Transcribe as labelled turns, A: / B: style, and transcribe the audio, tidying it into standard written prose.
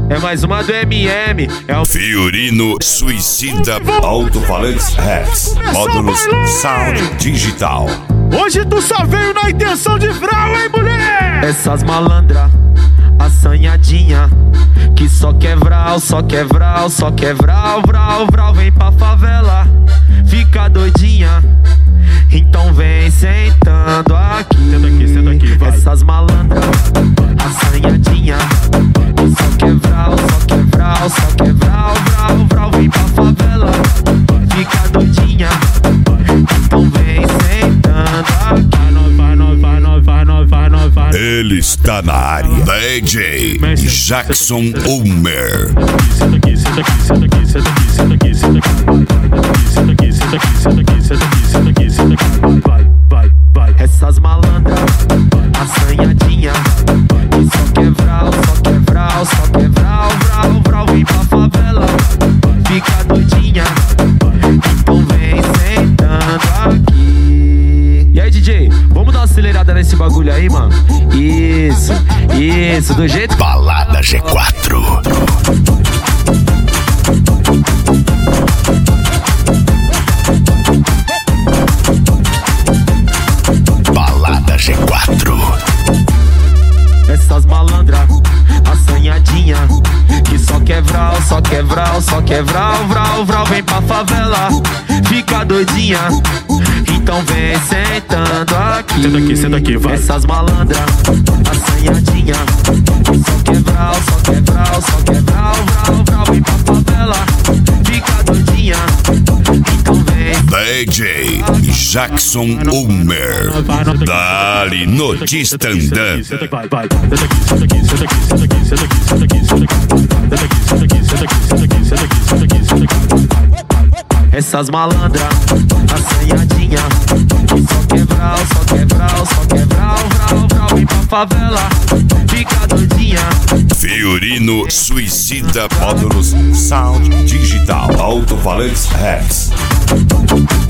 A: É mais uma do MM, é o
B: Fiorino Suicida. Alto-falantes Rex. Módulos Sound Digital.
C: Hoje tu só veio na intenção de vral, hein, mulher?
A: Essas malandra, assanhadinha, que só quer vral, só quer vral, só quer vral, vral, vral. Vem pra favela, fica doidinha, então vem sentando aqui.
C: Senta aqui, vai.
A: Essas malandra, assanhadinha, que só quer vral, só quer vral, só quer vral, vral, vral. Vem pra favela, fica doidinha, então vem sentando aqui.
B: Ele está na área. DJ Jackson Ulmer.
C: Senta aqui, senta aqui, senta aqui, senta aqui, senta aqui, senta aqui, senta aqui, senta aqui, senta aqui, senta aqui, senta aqui, senta aqui, vai.
A: Essas malandras, assanhadinha, que só quer vral, só quer vral, só quer vral, vral, vral. Vem pra favela, fica doidinha, então vem sentando aqui. E aí, DJ, vamos dar uma acelerada nesse bagulho aí, mano? Isso, do jeito...
B: Balada G4. Balada G4.
A: Essas malandra, assanhadinha, que só quer vral, só quer vral, só quer vral, vral, vral. Vem pra favela, fica doidinha, então vem sentando aqui.
C: Senta aqui, vai.
A: Essas malandra, assanhadinha, que só quer vral, só quer vral, só quer vral, vral, vral. Vem pra favela, fica doidinha, então vem.
B: DJ Jackson Ulmer. Dali no Distandã.
C: Senta aqui, senta aqui, senta aqui, senta aqui, senta aqui, senta aqui, senta aqui, senta aqui, senta aqui, senta aqui, senta aqui, senta aqui, senta aqui, senta aqui.
A: Essas malandra, assanhadinha, que só quer vral, só quer vral, só quer vral, vral, vral. Vem pra favela, fica doidinha.
B: Fiorino Suicida. Módulos Sound Digital. Alto-falantes Rex.